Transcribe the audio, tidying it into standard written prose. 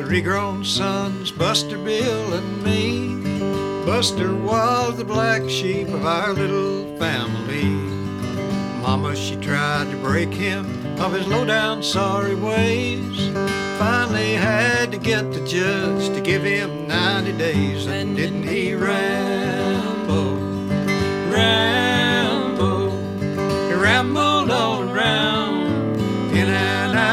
Three grown sons, Buster, Bill, and me. Buster was the black sheep of our little family. Mama, she tried to break him of his low-down sorry ways. Finally had to get the judge to give him 90 days. And didn't he ramble, ramble? He rambled on